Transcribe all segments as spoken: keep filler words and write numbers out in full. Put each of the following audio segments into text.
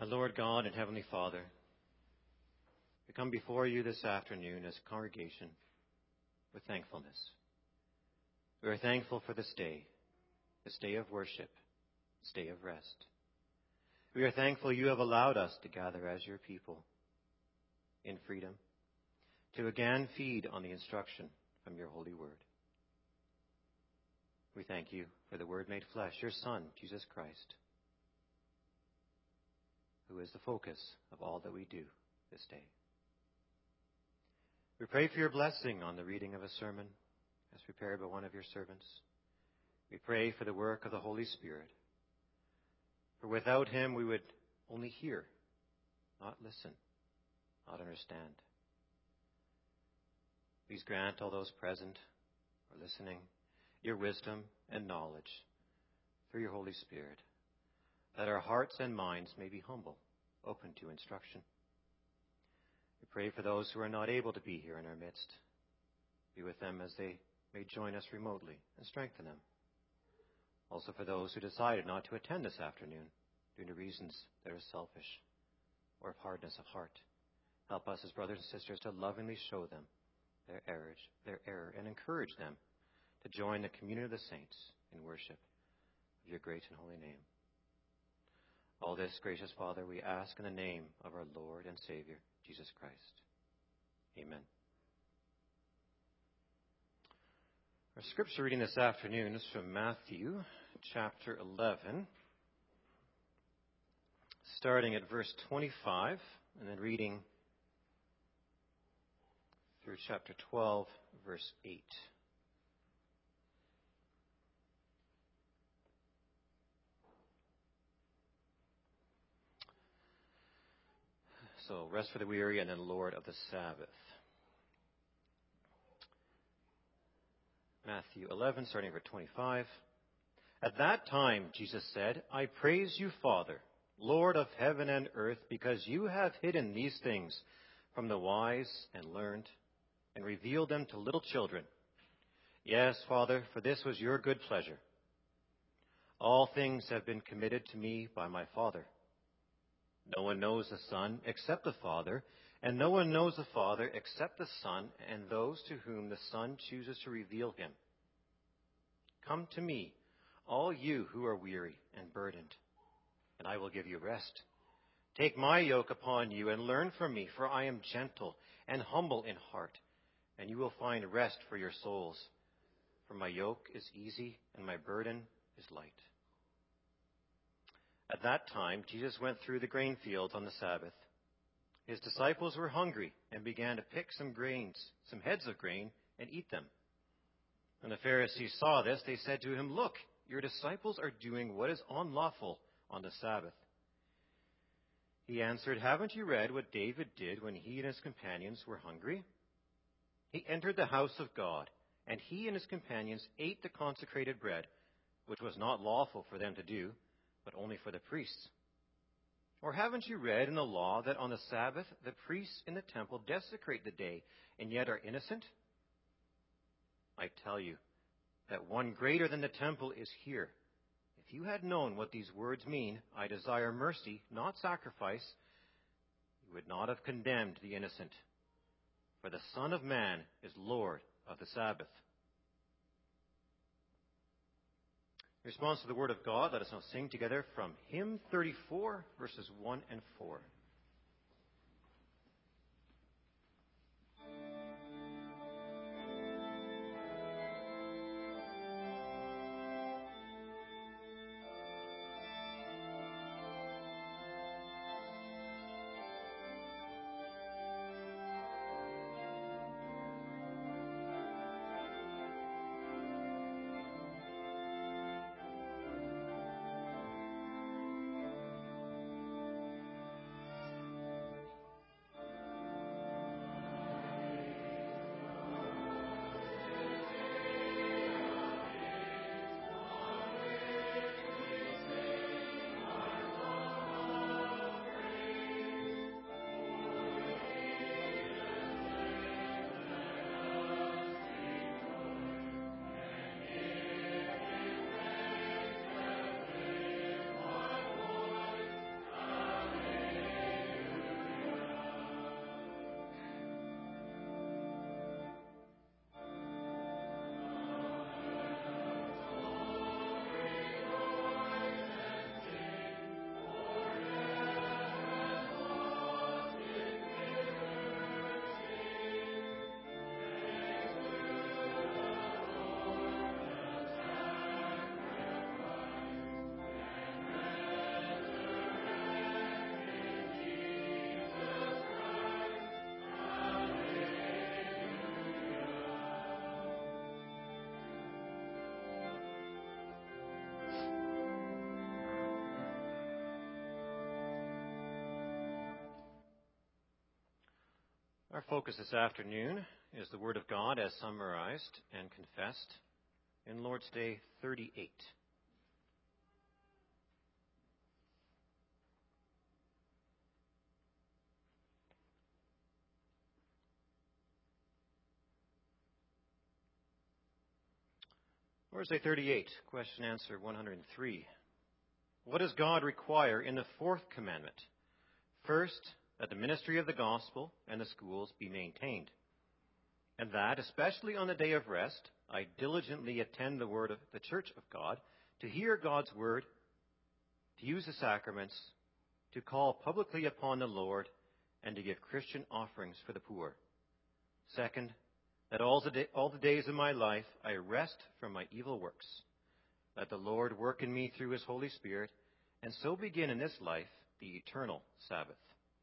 Our Lord God and Heavenly Father, we come before you this afternoon as a congregation with thankfulness. We are thankful for this day, this day of worship, this day of rest. We are thankful you have allowed us to gather as your people in freedom, to again feed on the instruction from your holy word. We thank you for the Word made flesh, your Son, Jesus Christ, who is the focus of all that we do this day. We pray for your blessing on the reading of a sermon as prepared by one of your servants. We pray for the work of the Holy Spirit. For without him we would only hear, not listen, not understand. Please grant all those present or listening your wisdom and knowledge through your Holy Spirit, that our hearts and minds may be humble, open to instruction. We pray for those who are not able to be here in our midst. Be with them as they may join us remotely and strengthen them. Also for those who decided not to attend this afternoon due to reasons that are selfish or of hardness of heart. Help us as brothers and sisters to lovingly show them their error, their error and encourage them to join the communion of the saints in worship of your great and holy name. All this, gracious Father, we ask in the name of our Lord and Savior, Jesus Christ. Amen. Our scripture reading this afternoon is from Matthew chapter eleven, starting at verse twenty-five, and then reading through chapter twelve, verse eight. So, rest for the weary and then Lord of the Sabbath. Matthew eleven, starting verse twenty-five. At that time, Jesus said, I praise you, Father, Lord of heaven and earth, because you have hidden these things from the wise and learned and revealed them to little children. Yes, Father, for this was your good pleasure. All things have been committed to me by my Father. No one knows the Son except the Father, and no one knows the Father except the Son and those to whom the Son chooses to reveal him. Come to me, all you who are weary and burdened, and I will give you rest. Take my yoke upon you and learn from me, for I am gentle and humble in heart, and you will find rest for your souls. For my yoke is easy and my burden is light. At that time, Jesus went through the grain fields on the Sabbath. His disciples were hungry and began to pick some grains, some heads of grain, and eat them. When the Pharisees saw this, they said to him, Look, your disciples are doing what is unlawful on the Sabbath. He answered, Haven't you read what David did when he and his companions were hungry? He entered the house of God, and he and his companions ate the consecrated bread, which was not lawful for them to do, but only for the priests. Or haven't you read in the law that on the Sabbath the priests in the temple desecrate the day and yet are innocent? I tell you that one greater than the temple is here. If you had known what these words mean, I desire mercy, not sacrifice, you would not have condemned the innocent. For the Son of Man is Lord of the Sabbath. In response to the word of God, let us now sing together from hymn thirty-four, verses one and four. Our focus this afternoon is the Word of God as summarized and confessed in Lord's Day thirty-eight. Lord's Day thirty-eight, question answer one hundred three. What does God require in the fourth commandment? First, that the ministry of the gospel and the schools be maintained, and that, especially on the day of rest, I diligently attend the word of the church of God, to hear God's word, to use the sacraments, to call publicly upon the Lord, and to give Christian offerings for the poor. Second, that all the, day, all the days of my life I rest from my evil works. Let the Lord work in me through his Holy Spirit, and so begin in this life the eternal Sabbath.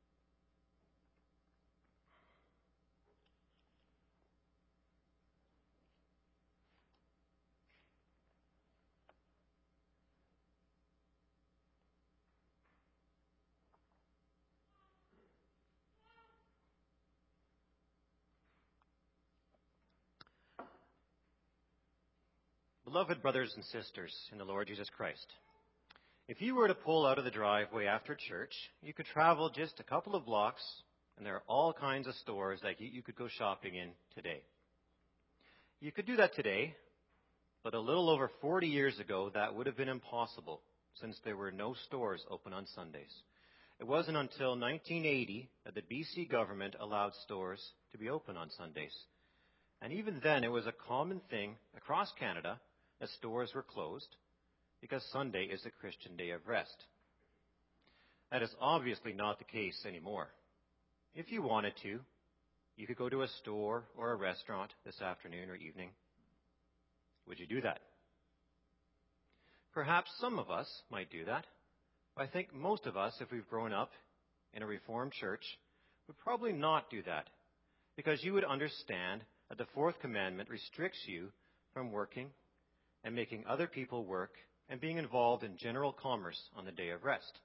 Beloved brothers and sisters in the Lord Jesus Christ, if you were to pull out of the driveway after church, you could travel just a couple of blocks, and there are all kinds of stores that you could go shopping in today. You could do that today, but a little over forty years ago, that would have been impossible, since there were no stores open on Sundays. It wasn't until nineteen eighty that the B C government allowed stores to be open on Sundays. And even then, it was a common thing across Canada that stores were closed because Sunday is a Christian day of rest. That is obviously not the case anymore. If you wanted to, you could go to a store or a restaurant this afternoon or evening. Would you do that? Perhaps some of us might do that. But I think most of us, if we've grown up in a Reformed church, would probably not do that, because you would understand that the fourth commandment restricts you from working and making other people work and being involved in general commerce on the day of rest.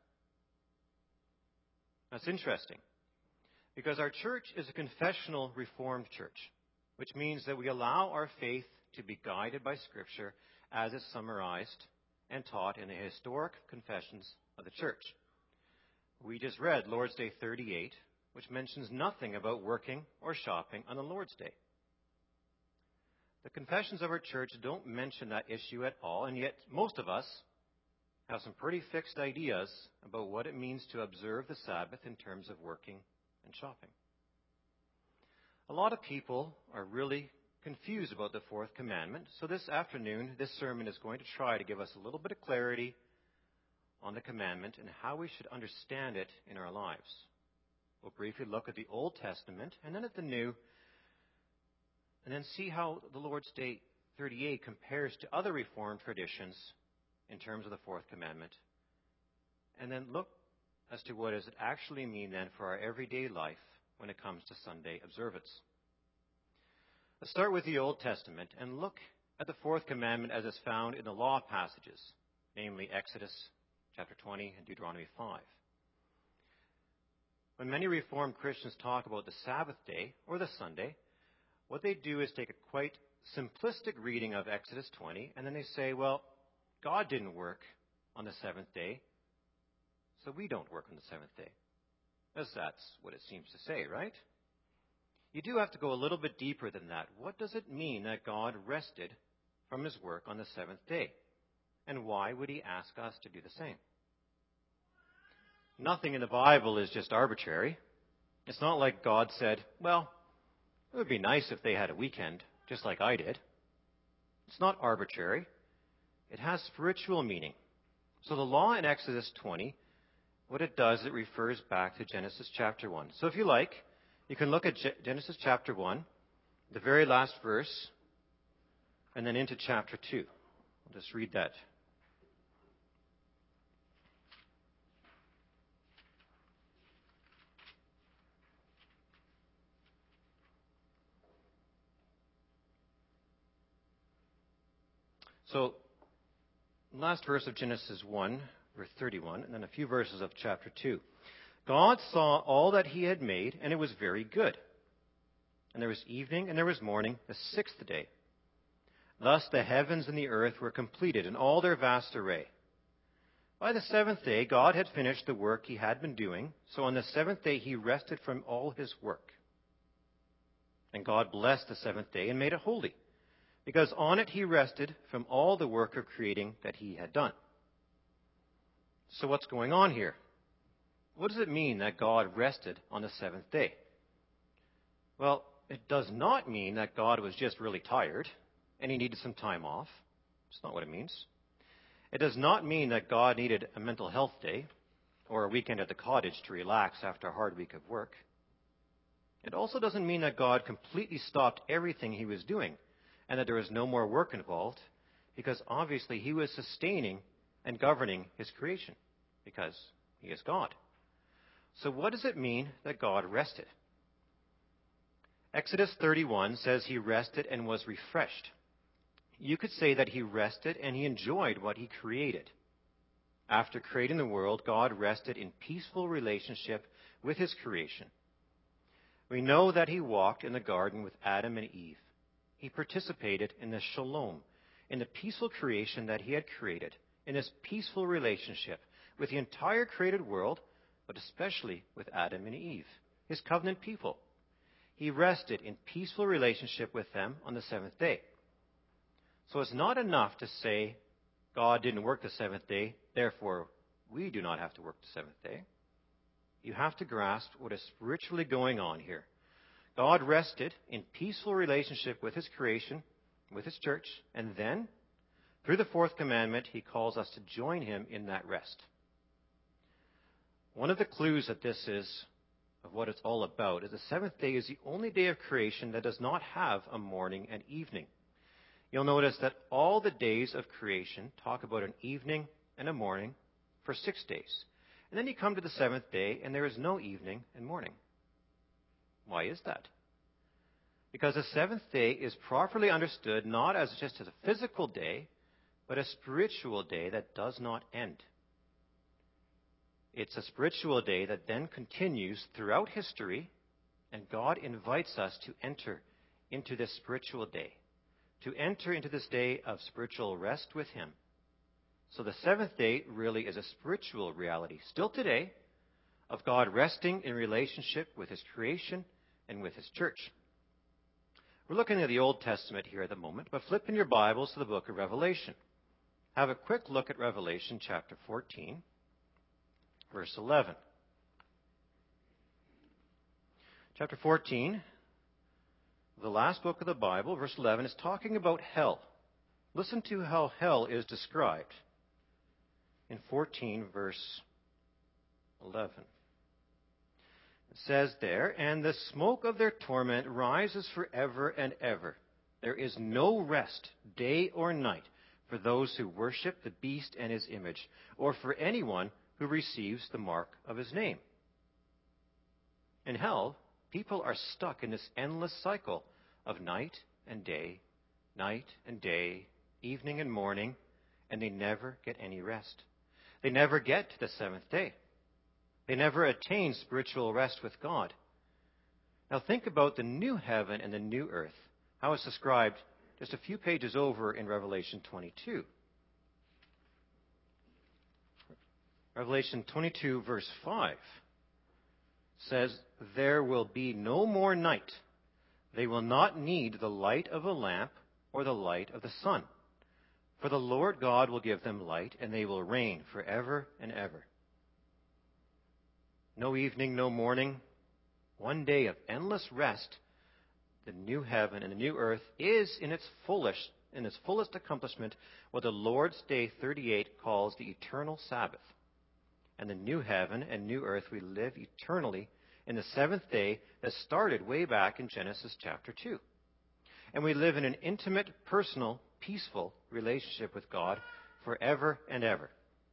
That's interesting, because our church is a confessional Reformed church, which means that we allow our faith to be guided by Scripture as it's summarized and taught in the historic confessions of the church. We just read Lord's Day thirty-eight, which mentions nothing about working or shopping on the Lord's Day. The confessions of our church don't mention that issue at all, and yet most of us have some pretty fixed ideas about what it means to observe the Sabbath in terms of working and shopping. A lot of people are really confused about the fourth commandment, so this afternoon, this sermon is going to try to give us a little bit of clarity on the commandment and how we should understand it in our lives. We'll briefly look at the Old Testament and then at the New, and then see how the Lord's Day thirty-eight compares to other Reformed traditions in terms of the fourth commandment. And then look as to what does it actually mean then for our everyday life when it comes to Sunday observance. Let's start with the Old Testament and look at the fourth commandment as it's found in the law passages, namely Exodus chapter twenty and Deuteronomy five. When many Reformed Christians talk about the Sabbath day or the Sunday, what they do is take a quite simplistic reading of Exodus twenty, and then they say, well, God didn't work on the seventh day, so we don't work on the seventh day. As that's what it seems to say, right? You do have to go a little bit deeper than that. What does it mean that God rested from his work on the seventh day? And why would he ask us to do the same? Nothing in the Bible is just arbitrary. It's not like God said, well, it would be nice if they had a weekend, just like I did. It's not arbitrary. It has spiritual meaning. So the law in Exodus twenty, what it does, it refers back to Genesis chapter one. So if you like, you can look at Genesis chapter one, the very last verse, and then into chapter two. I'll just read that. So, last verse of Genesis one, verse thirty-one, and then a few verses of chapter two. God saw all that he had made, and it was very good. And there was evening and there was morning, the sixth day. Thus the heavens and the earth were completed in all their vast array. By the seventh day, God had finished the work he had been doing, so on the seventh day he rested from all his work. And God blessed the seventh day and made it holy, because on it he rested from all the work of creating that he had done. So what's going on here? What does it mean that God rested on the seventh day? Well, it does not mean that God was just really tired and he needed some time off. That's not what it means. It does not mean that God needed a mental health day or a weekend at the cottage to relax after a hard week of work. It also doesn't mean that God completely stopped everything he was doing and that there was no more work involved, because obviously he was sustaining and governing his creation because he is God. So what does it mean that God rested? Exodus thirty-one says he rested and was refreshed. You could say that he rested and he enjoyed what he created. After creating the world, God rested in peaceful relationship with his creation. We know that he walked in the garden with Adam and Eve. He participated in the shalom, in the peaceful creation that he had created, in this peaceful relationship with the entire created world, but especially with Adam and Eve, his covenant people. He rested in peaceful relationship with them on the seventh day. So it's not enough to say God didn't work the seventh day, therefore we do not have to work the seventh day. You have to grasp what is spiritually going on here. God rested in peaceful relationship with his creation, with his church, and then, through the fourth commandment, he calls us to join him in that rest. One of the clues that this is, of what it's all about, is the seventh day is the only day of creation that does not have a morning and evening. You'll notice that all the days of creation talk about an evening and a morning for six days. And then you come to the seventh day, and there is no evening and morning. Why is that? Because the seventh day is properly understood not as just as a physical day, but a spiritual day that does not end. It's a spiritual day that then continues throughout history, and God invites us to enter into this spiritual day, to enter into this day of spiritual rest with him. So the seventh day really is a spiritual reality, still today, of God resting in relationship with his creation and with his church. We're looking at the Old Testament here at the moment, but flip in your Bibles to the book of Revelation. Have a quick look at Revelation chapter fourteen, verse eleven. Chapter fourteen, the last book of the Bible, verse eleven, is talking about hell. Listen to how hell is described in fourteen, verse eleven. It says there, "And the smoke of their torment rises forever and ever. There is no rest, day or night, for those who worship the beast and his image, or for anyone who receives the mark of his name." In hell, people are stuck in this endless cycle of night and day, night and day, evening and morning, and they never get any rest. They never get to the seventh day. They never attain spiritual rest with God. Now think about the new heaven and the new earth, how it's described just a few pages over in Revelation twenty-two. Revelation twenty-two, verse five says, "There will be no more night. They will not need the light of a lamp or the light of the sun. For the Lord God will give them light, and they will reign forever and ever." No evening, no morning. One day of endless rest. The new heaven and the new earth is in its fullest, in its fullest accomplishment what the Lord's Day thirty-eight calls the eternal Sabbath. And the new heaven and new earth we live eternally in the seventh day that started way back in Genesis chapter two. And we live in an intimate, personal, peaceful relationship with God forever and ever.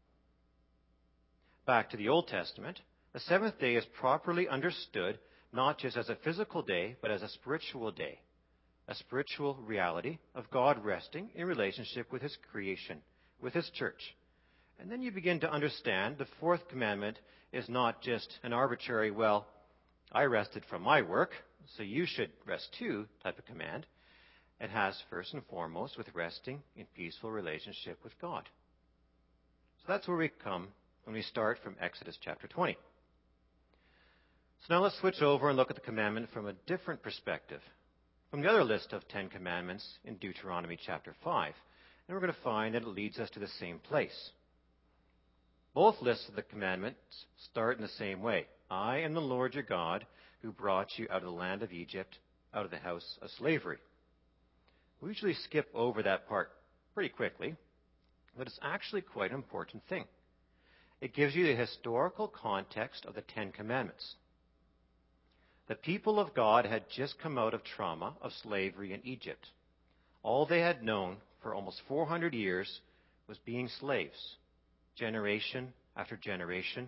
Back to the Old Testament, the seventh day is properly understood not just as a physical day, but as a spiritual day, a spiritual reality of God resting in relationship with his creation, with his church. And then you begin to understand the fourth commandment is not just an arbitrary, well, I rested from my work, so you should rest too type of command. It has first and foremost with resting in peaceful relationship with God. So that's where we come when we start from Exodus chapter twenty. So now let's switch over and look at the commandment from a different perspective, from the other list of Ten Commandments in Deuteronomy chapter five. And we're going to find that it leads us to the same place. Both lists of the commandments start in the same way. I am the Lord your God who brought you out of the land of Egypt, out of the house of slavery. We usually skip over that part pretty quickly, but it's actually quite an important thing. It gives you the historical context of the Ten Commandments. The people of God had just come out of trauma of slavery in Egypt. All they had known for almost four hundred years was being slaves, generation after generation,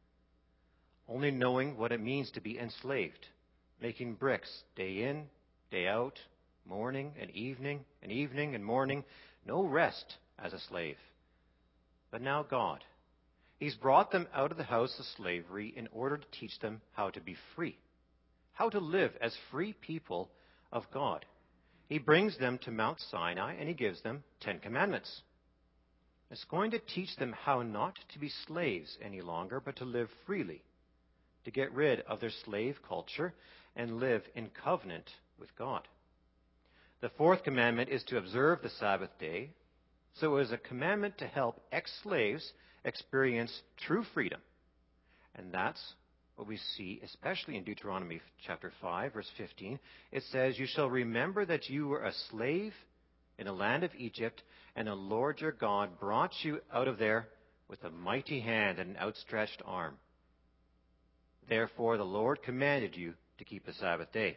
only knowing what it means to be enslaved, making bricks day in, day out, morning and evening and evening and morning, no rest as a slave. But now God, He's brought them out of the house of slavery in order to teach them how to be free, how to live as free people of God. He brings them to Mount Sinai and He gives them Ten Commandments. It's going to teach them how not to be slaves any longer, but to live freely, to get rid of their slave culture and live in covenant with God. The fourth commandment is to observe the Sabbath day. So it is a commandment to help ex-slaves experience true freedom. And that's what we see, especially in Deuteronomy chapter five, verse fifteen. It says, you shall remember that you were a slave in the land of Egypt, and the Lord your God brought you out of there with a mighty hand and an outstretched arm. Therefore the Lord commanded you to keep the Sabbath day.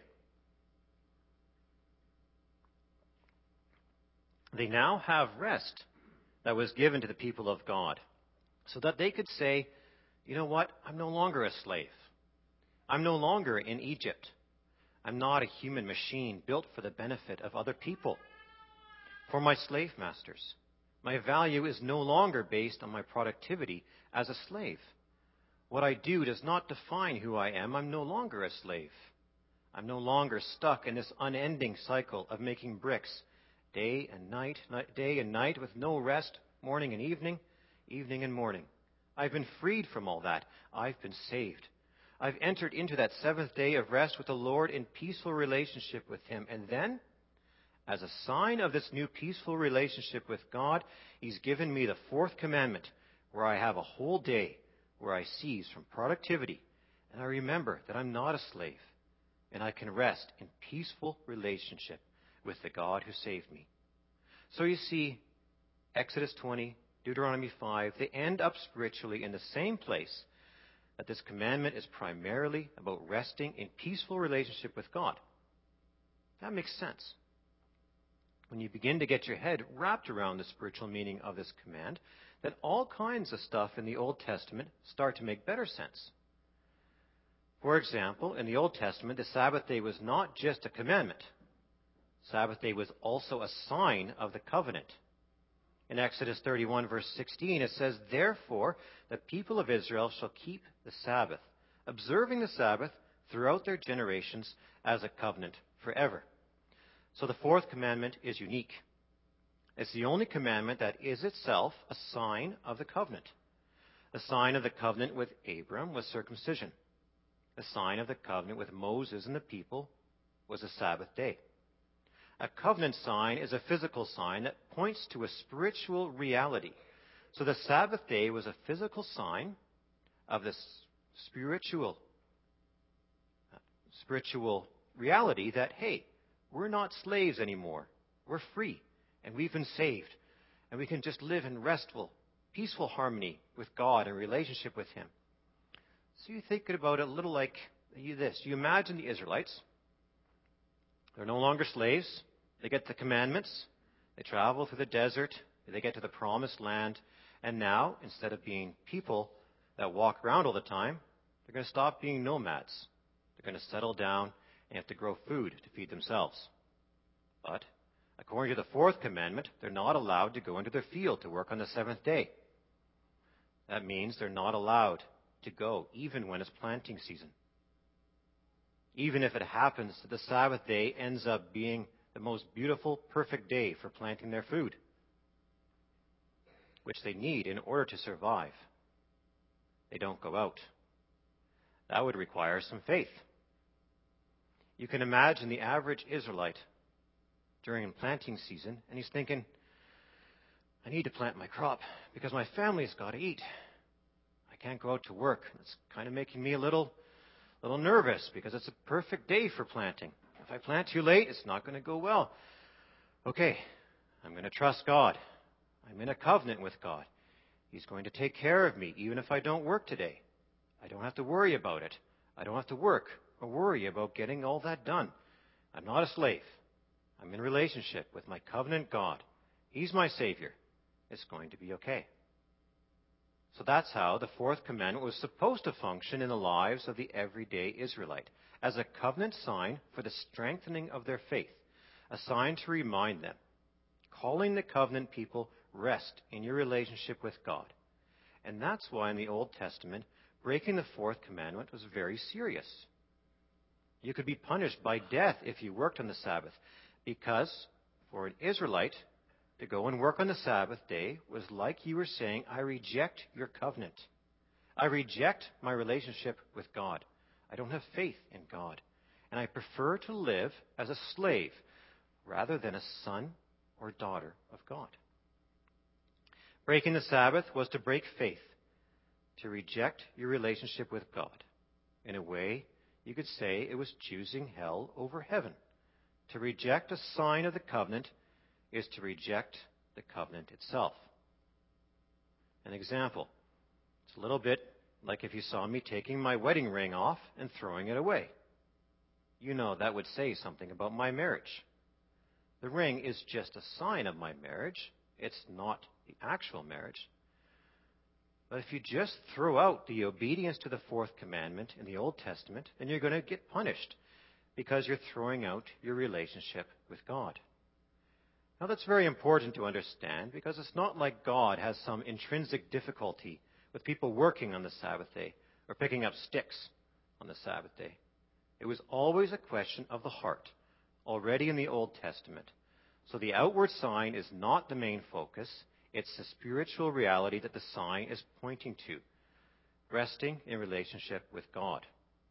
They now have rest that was given to the people of God, so that they could say, you know what, I'm no longer a slave. I'm no longer in Egypt. I'm not a human machine built for the benefit of other people, for my slave masters. My value is no longer based on my productivity as a slave. What I do does not define who I am. I'm no longer a slave. I'm no longer stuck in this unending cycle of making bricks day and night, night, day and night with no rest, morning and evening, evening and morning. I've been freed from all that. I've been saved. I've entered into that seventh day of rest with the Lord in peaceful relationship with Him. And then, as a sign of this new peaceful relationship with God, He's given me the fourth commandment, where I have a whole day where I cease from productivity, and I remember that I'm not a slave, and I can rest in peaceful relationship with the God who saved me. So you see, Exodus twenty, Deuteronomy five, they end up spiritually in the same place, that this commandment is primarily about resting in peaceful relationship with God. That makes sense. When you begin to get your head wrapped around the spiritual meaning of this command, then all kinds of stuff in the Old Testament start to make better sense. For example, in the Old Testament, the Sabbath day was not just a commandment. Sabbath day was also a sign of the covenant. In Exodus thirty-one, verse sixteen, it says, therefore, the people of Israel shall keep the Sabbath, observing the Sabbath throughout their generations as a covenant forever. So the fourth commandment is unique. It's the only commandment that is itself a sign of the covenant. The sign of the covenant with Abram was circumcision. The sign of the covenant with Moses and the people was a Sabbath day. A covenant sign is a physical sign that points to a spiritual reality. So the Sabbath day was a physical sign of this spiritual, spiritual reality that, hey, we're not slaves anymore. We're free, and we've been saved, and we can just live in restful, peaceful harmony with God and relationship with Him. So you're thinking about it a little like this. You imagine the Israelites. They're no longer slaves. They get the commandments. They travel through the desert. They get to the promised land. And now, instead of being people that walk around all the time, they're going to stop being nomads. They're going to settle down and have to grow food to feed themselves. But, according to the fourth commandment, they're not allowed to go into their field to work on the seventh day. That means they're not allowed to go even when it's planting season. even if it happens that the Sabbath day ends up being the most beautiful, perfect day for planting their food, which they need in order to survive. They don't go out. That would require some faith. You can imagine the average Israelite during planting season, and he's thinking, I need to plant my crop because my family's got to eat. I can't go out to work. It's kind of making me a little, little nervous because it's a perfect day for planting. If I plant too late, it's not going to go well. Okay, I'm going to trust God. I'm in a covenant with God. He's going to take care of me even if I don't work today. I don't have to worry about it. I don't have to work or worry about getting all that done. I'm not a slave. I'm in relationship with my covenant God. He's my Savior. It's going to be okay. So that's how the fourth commandment was supposed to function in the lives of the everyday Israelite, as a covenant sign for the strengthening of their faith, a sign to remind them, calling the covenant people, rest in your relationship with God. And that's why in the Old Testament, breaking the fourth commandment was very serious. You could be punished by death if you worked on the Sabbath, because for an Israelite to go and work on the Sabbath day was like you were saying, I reject your covenant. I reject my relationship with God. I don't have faith in God. And I prefer to live as a slave rather than a son or daughter of God. Breaking the Sabbath was to break faith, to reject your relationship with God. In a way, you could say it was choosing hell over heaven. To reject a sign of the covenant is to reject the covenant itself. An example. It's a little bit like if you saw me taking my wedding ring off and throwing it away. You know that would say something about my marriage. The ring is just a sign of my marriage. It's not the actual marriage. But if you just throw out the obedience to the fourth commandment in the Old Testament, then you're going to get punished because you're throwing out your relationship with God. Now that's very important to understand because it's not like God has some intrinsic difficulty with people working on the Sabbath day or picking up sticks on the Sabbath day. It was always a question of the heart, already in the Old Testament. So the outward sign is not the main focus. It's the spiritual reality that the sign is pointing to, resting in relationship with God.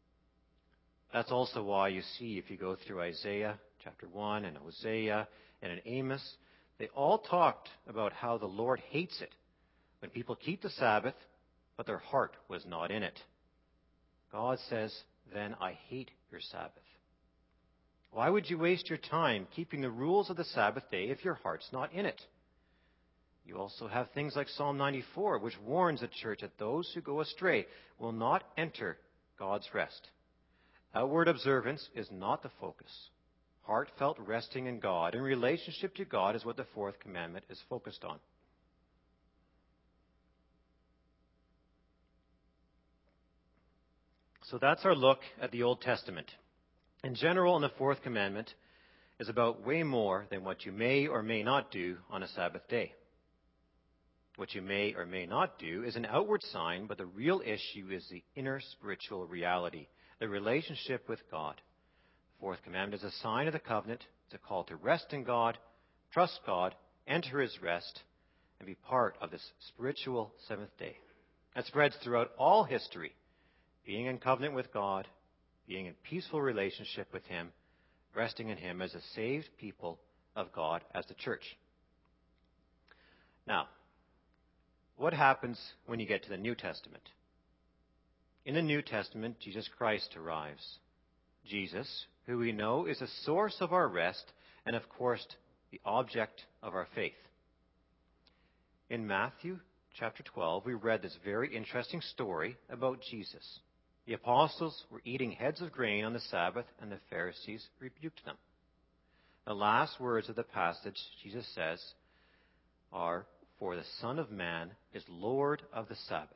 That's also why you see, if you go through Isaiah chapter one and Hosea and in Amos, they all talked about how the Lord hates it when people keep the Sabbath, but their heart was not in it. God says, then I hate your Sabbath. Why would you waste your time keeping the rules of the Sabbath day if your heart's not in it? You also have things like Psalm ninety-four, which warns the church that those who go astray will not enter God's rest. Outward observance is not the focus. Heartfelt resting in God in relationship to God is what the fourth commandment is focused on. So that's our look at the Old Testament. In general, in the fourth commandment is about way more than what you may or may not do on a Sabbath day. What you may or may not do is an outward sign, but the real issue is the inner spiritual reality, the relationship with God. The fourth commandment is a sign of the covenant. It's a call to rest in God, trust God, enter His rest, and be part of this spiritual seventh day. That spreads throughout all history, being in covenant with God, being in peaceful relationship with Him, resting in Him as a saved people of God as the church. Now, what happens when you get to the New Testament? In the New Testament, Jesus Christ arrives. Jesus, who we know is the source of our rest and, of course, the object of our faith. In Matthew chapter twelve, we read this very interesting story about Jesus. The apostles were eating heads of grain on the Sabbath, and the Pharisees rebuked them. The last words of the passage, Jesus says, are, "For the Son of Man is Lord of the Sabbath."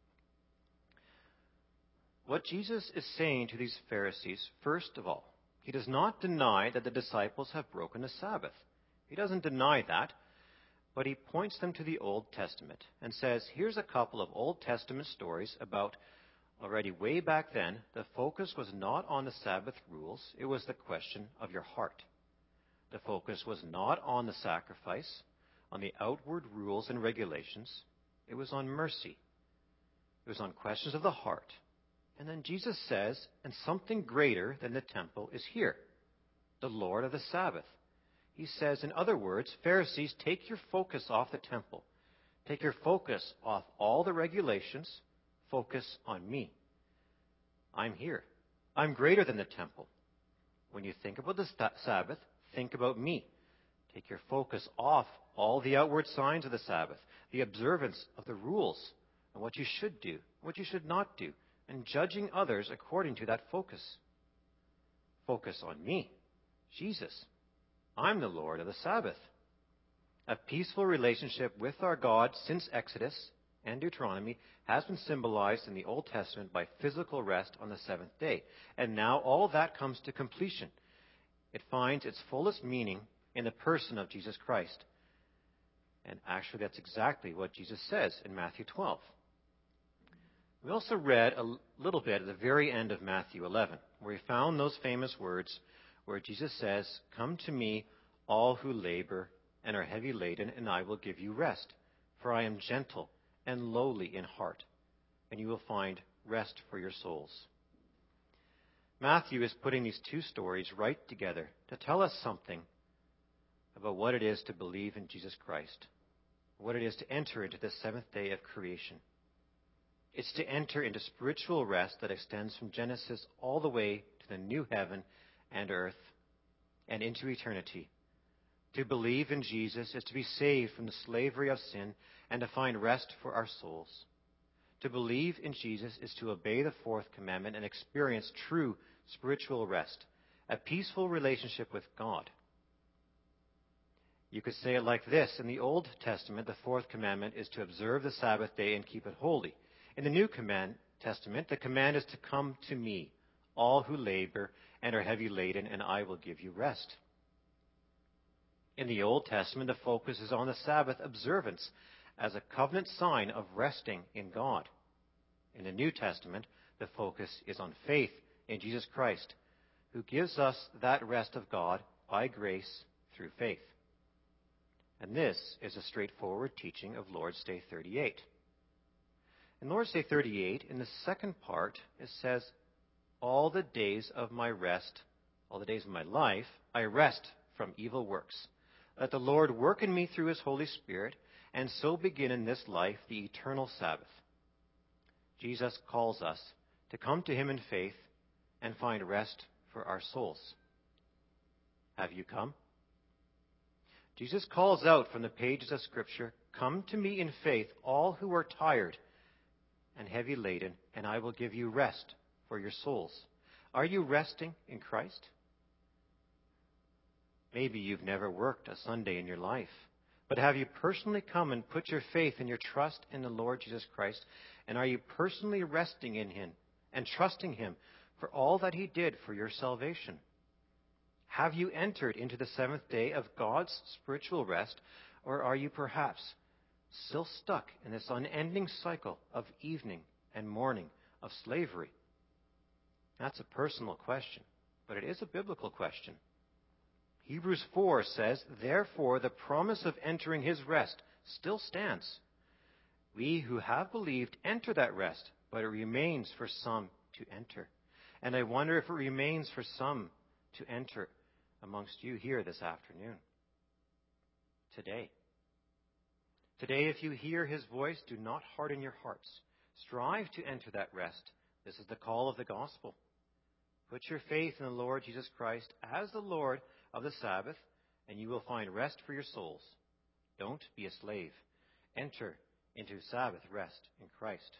What Jesus is saying to these Pharisees, first of all, He does not deny that the disciples have broken the Sabbath. He doesn't deny that, but He points them to the Old Testament and says, here's a couple of Old Testament stories about Already way back then, the focus was not on the Sabbath rules, it was the question of your heart. The focus was not on the sacrifice, on the outward rules and regulations. It was on mercy. It was on questions of the heart. And then Jesus says, and something greater than the temple is here, the Lord of the Sabbath. He says, in other words, Pharisees, take your focus off the temple. Take your focus off all the regulations. Focus on me. I'm here. I'm greater than the temple. When you think about the Sabbath, think about me. Take your focus off all the outward signs of the Sabbath, the observance of the rules, and what you should do, what you should not do, and judging others according to that focus. Focus on me, Jesus. I'm the Lord of the Sabbath. A peaceful relationship with our God since Exodus and Deuteronomy has been symbolized in the Old Testament by physical rest on the seventh day. And now all that comes to completion. It finds its fullest meaning in the person of Jesus Christ. And actually, that's exactly what Jesus says in Matthew twelve. We also read a little bit at the very end of Matthew eleven, where we found those famous words where Jesus says, "Come to me, all who labor and are heavy laden, and I will give you rest. For I am gentle and lowly in heart, and you will find rest for your souls." Matthew is putting these two stories right together to tell us something about what it is to believe in Jesus Christ, what it is to enter into the seventh day of creation. It's to enter into spiritual rest that extends from Genesis all the way to the new heaven and earth and into eternity. To believe in Jesus is to be saved from the slavery of sin and to find rest for our souls. To believe in Jesus is to obey the fourth commandment and experience true spiritual rest, a peaceful relationship with God. You could say it like this. In the Old Testament, the fourth commandment is to observe the Sabbath day and keep it holy. In the New command, Testament, the command is to come to me, all who labor and are heavy laden, and I will give you rest. In the Old Testament, the focus is on the Sabbath observance as a covenant sign of resting in God. In the New Testament, the focus is on faith in Jesus Christ, who gives us that rest of God by grace through faith. And this is a straightforward teaching of Lord's Day thirty-eight. In Lord's Day thirty-eight, in the second part, it says, all the days of my rest, all the days of my life, I rest from evil works. Let the Lord work in me through his Holy Spirit, and so begin in this life the eternal Sabbath. Jesus calls us to come to him in faith and find rest for our souls. Have you come? Jesus calls out from the pages of Scripture, "Come to me in faith, all who are tired and heavy laden, and I will give you rest for your souls." Are you resting in Christ? Maybe you've never worked a Sunday in your life, but have you personally come and put your faith and your trust in the Lord Jesus Christ? And are you personally resting in him and trusting him for all that he did for your salvation? Have you entered into the seventh day of God's spiritual rest, or are you perhaps still stuck in this unending cycle of evening and morning of slavery? That's a personal question, but it is a biblical question. Hebrews four says, "Therefore the promise of entering his rest still stands. We who have believed enter that rest, but it remains for some to enter." And I wonder if it remains for some to enter amongst you here this afternoon. Today. Today, if you hear his voice, do not harden your hearts. Strive to enter that rest. This is the call of the gospel. Put your faith in the Lord Jesus Christ as the Lord of the Sabbath, and you will find rest for your souls. Don't be a slave. Enter into Sabbath rest in Christ.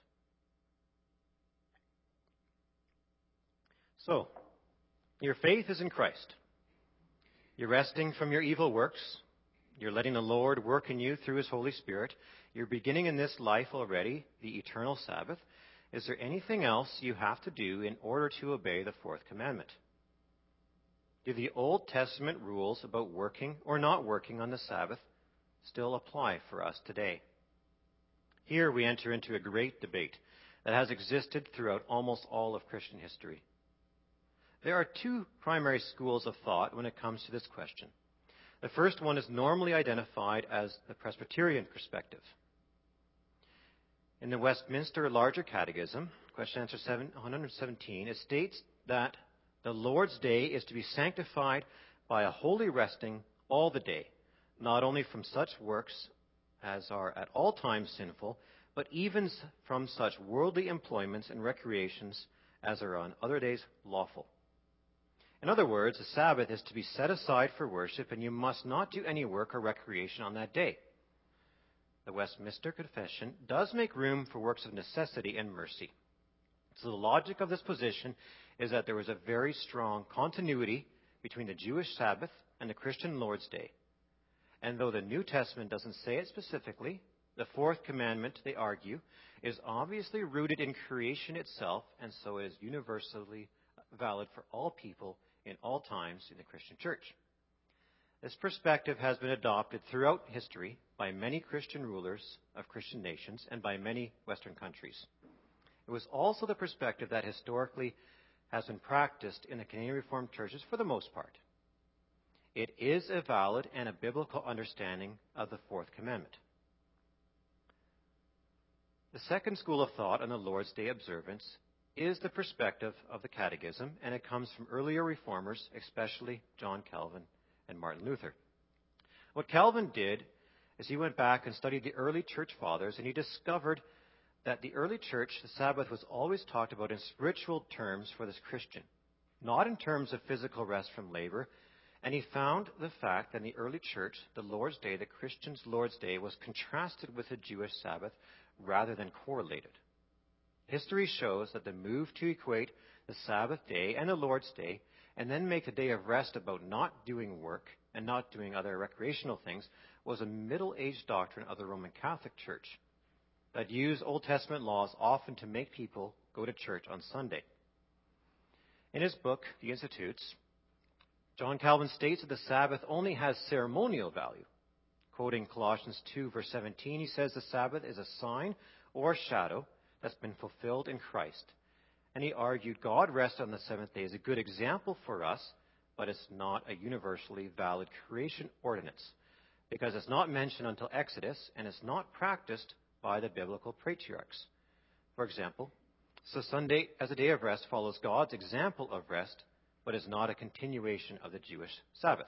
So, your faith is in Christ. You're resting from your evil works. You're letting the Lord work in you through his Holy Spirit. You're beginning in this life already, the eternal Sabbath. Is there anything else you have to do in order to obey the fourth commandment? Do the Old Testament rules about working or not working on the Sabbath still apply for us today? Here we enter into a great debate. that has existed throughout almost all of Christian history. There are two primary schools of thought when it comes to this question. The first one is normally identified as the Presbyterian perspective. In the Westminster Larger Catechism, question answer one seventeen, it states that the Lord's Day is to be sanctified by a holy resting all the day, not only from such works as are at all times sinful, but even from such worldly employments and recreations as are on other days lawful. In other words, the Sabbath is to be set aside for worship, and you must not do any work or recreation on that day. The Westminster Confession does make room for works of necessity and mercy. So the logic of this position is that there was a very strong continuity between the Jewish Sabbath and the Christian Lord's Day. And though the New Testament doesn't say it specifically, the fourth commandment, they argue, is obviously rooted in creation itself, and so is universally valid for all people in all times in the Christian church. This perspective has been adopted throughout history by many Christian rulers of Christian nations and by many Western countries. It was also the perspective that historically has been practiced in the Canadian Reformed churches for the most part. It is a valid and a biblical understanding of the fourth commandment. The second school of thought on the Lord's Day observance is the perspective of the Catechism, and it comes from earlier reformers, especially John Calvin and Martin Luther. What Calvin did is he went back and studied the early church fathers, and he discovered that the early church, the Sabbath, was always talked about in spiritual terms for this Christian, not in terms of physical rest from labor. And he found the fact that in the early church, the Lord's Day, the Christian's Lord's Day, was contrasted with the Jewish Sabbath rather than correlated. History shows that the move to equate the Sabbath day and the Lord's Day and then make a day of rest about not doing work and not doing other recreational things was a middle-aged doctrine of the Roman Catholic Church that used Old Testament laws often to make people go to church on Sunday. In his book, The Institutes, John Calvin states that the Sabbath only has ceremonial value. Quoting Colossians two, verse seventeen, he says the Sabbath is a sign or shadow that's been fulfilled in Christ. And he argued God rested on the seventh day is a good example for us, but it's not a universally valid creation ordinance because it's not mentioned until Exodus and it's not practiced by the biblical patriarchs. For example, so Sunday as a day of rest follows God's example of rest, but is not a continuation of the Jewish Sabbath.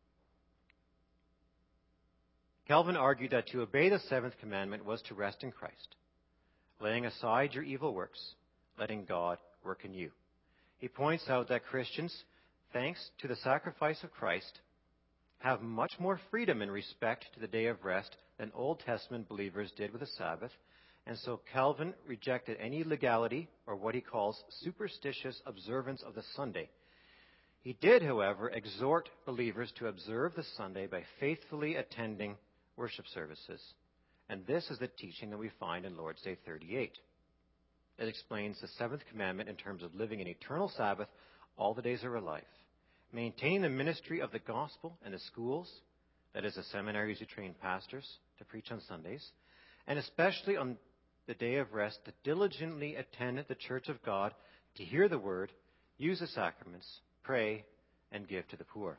Calvin argued that to obey the seventh commandment was to rest in Christ, laying aside your evil works, letting God work in you. He points out that Christians, thanks to the sacrifice of Christ, have much more freedom in respect to the day of rest than Old Testament believers did with the Sabbath, and so Calvin rejected any legality or what he calls superstitious observance of the Sunday. He did, however, exhort believers to observe the Sunday by faithfully attending worship services. And this is the teaching that we find in Lord's Day thirty-eight. It explains the seventh commandment in terms of living an eternal Sabbath all the days of our life, maintaining the ministry of the gospel and the schools, that is, the seminaries who train pastors to preach on Sundays, and especially on the day of rest to diligently attend the church of God, to hear the word, use the sacraments, pray, and give to the poor.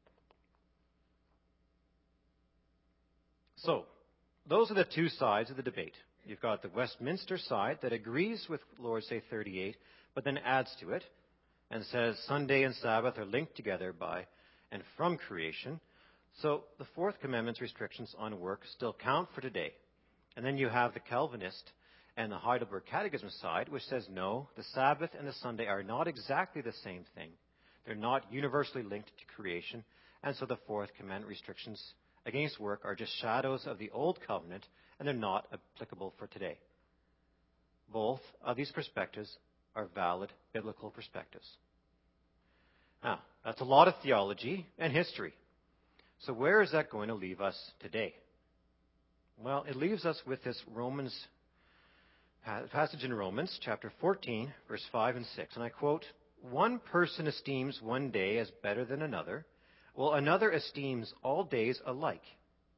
So, those are the two sides of the debate. You've got the Westminster side that agrees with Lord's Day thirty-eight, but then adds to it and says Sunday and Sabbath are linked together by and from creation. So the Fourth Commandment's restrictions on work still count for today. And then you have the Calvinist and the Heidelberg Catechism side, which says no, the Sabbath and the Sunday are not exactly the same thing. They're not universally linked to creation, and so the Fourth Commandment restrictions against work are just shadows of the Old Covenant, and they're not applicable for today. Both of these perspectives are valid biblical perspectives. Now, that's a lot of theology and history. So where is that going to leave us today? Well, it leaves us with this Romans passage in Romans chapter fourteen, verse five and six. And I quote, "One person esteems one day as better than another, while another esteems all days alike.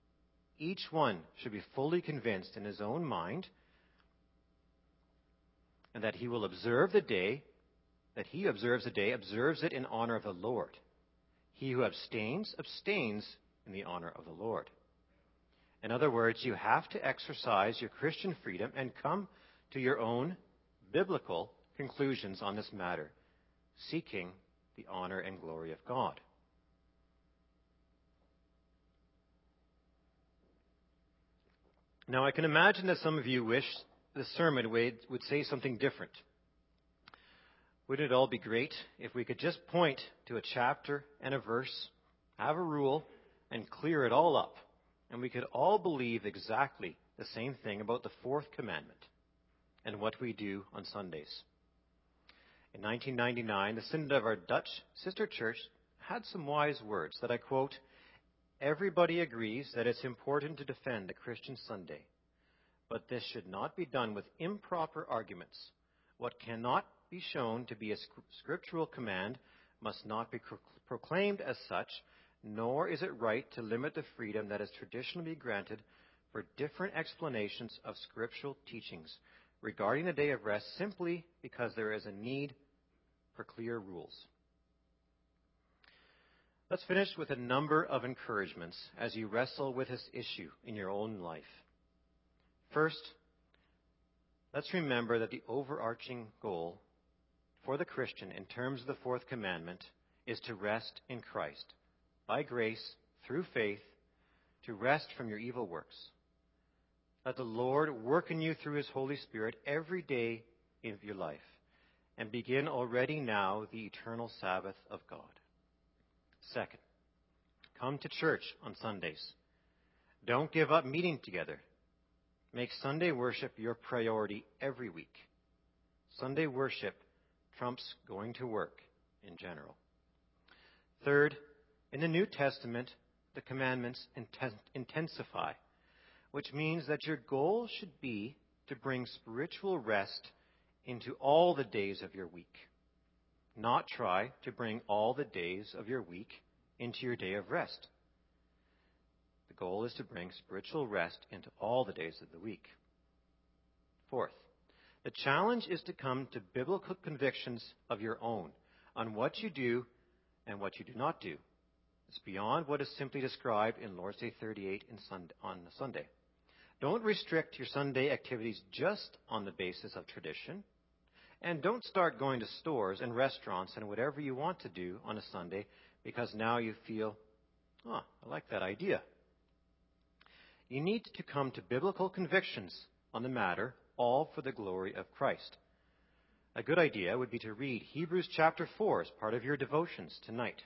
Each one should be fully convinced in his own mind. and that he will observe the day, that he observes the day, observes it in honor of the Lord. He who abstains, abstains in the honor of the Lord. In other words, you have to exercise your Christian freedom and come to your own biblical conclusions on this matter, seeking the honor and glory of God. Now, I can imagine that some of you wish the sermon would, would say something different. Wouldn't it all be great if we could just point to a chapter and a verse, have a rule, and clear it all up, and we could all believe exactly the same thing about the fourth commandment and what we do on Sundays? In nineteen ninety-nine, the synod of our Dutch sister church had some wise words that I quote, "Everybody agrees that it's important to defend the Christian Sunday, but this should not be done with improper arguments. What cannot be shown to be a scriptural command must not be proclaimed as such, nor is it right to limit the freedom that is traditionally granted for different explanations of scriptural teachings regarding the day of rest simply because there is a need for clear rules." Let's finish with a number of encouragements as you wrestle with this issue in your own life. First, let's remember that the overarching goal for the Christian in terms of the fourth commandment is to rest in Christ, by grace, through faith, to rest from your evil works. Let the Lord work in you through His Holy Spirit every day of your life, and begin already now the eternal Sabbath of God. Second, come to church on Sundays. Don't give up meeting together. Make Sunday worship your priority every week. Sunday worship trumps going to work in general. Third, in the New Testament, the commandments intensify, which means that your goal should be to bring spiritual rest into all the days of your week. Not try to bring all the days of your week into your day of rest. The goal is to bring spiritual rest into all the days of the week. Fourth, the challenge is to come to biblical convictions of your own on what you do and what you do not do. It's beyond what is simply described in Lord's Day thirty-eight in Sunday, on Sunday. Don't restrict your Sunday activities just on the basis of tradition. And don't start going to stores and restaurants and whatever you want to do on a Sunday because now you feel, oh, I like that idea. You need to come to biblical convictions on the matter, all for the glory of Christ. A good idea would be to read Hebrews chapter four as part of your devotions tonight.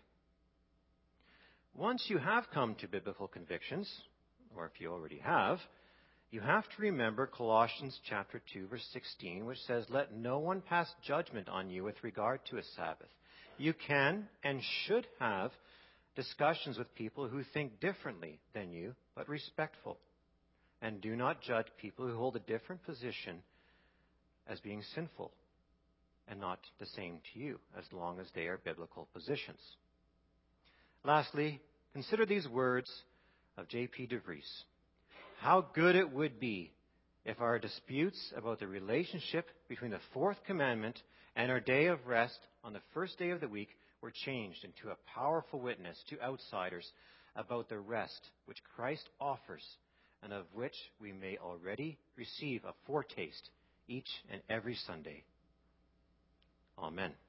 Once you have come to biblical convictions, or if you already have, you have to remember Colossians chapter two, verse sixteen, which says, "Let no one pass judgment on you with regard to a Sabbath." You can and should have discussions with people who think differently than you, but respectful. And do not judge people who hold a different position as being sinful and not the same to you, as long as they are biblical positions. Lastly, consider these words of J P DeVries. How good it would be if our disputes about the relationship between the fourth commandment and our day of rest on the first day of the week were changed into a powerful witness to outsiders about the rest which Christ offers and of which we may already receive a foretaste each and every Sunday. Amen.